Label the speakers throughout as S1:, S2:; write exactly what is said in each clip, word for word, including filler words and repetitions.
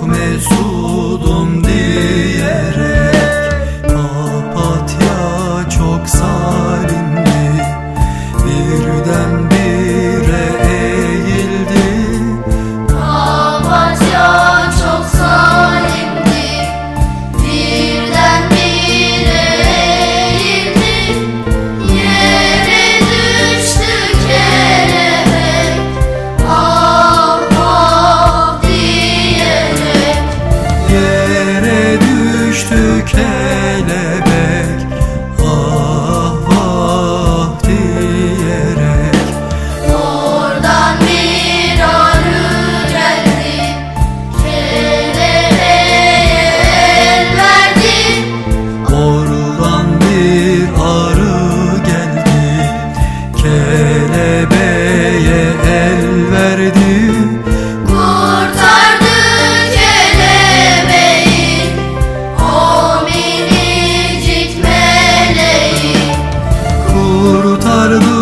S1: çok mesudum diyerek, papatya çok zalimdi, birdenbire eğildi.
S2: Papatya çok zalimdi, birdenbire eğildi. Yere düştü kelebek, ah ah diyerek.
S1: Yere düştü kelebek, ah ah diyerek.
S2: Oradan bir arı geldi, kelebeğe el verdi.
S1: Oradan bir arı geldi, kelebeğe el verdi.
S2: Kurtardı kelebeği, o minicik meleği.
S1: Kurtardı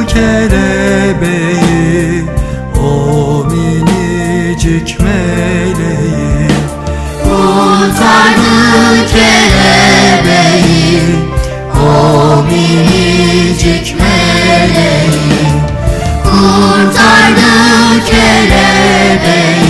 S1: kelebeği, o minicik meleği.
S2: Kurtardı kelebeği, o minicik meleği. Kurtardı kelebeği.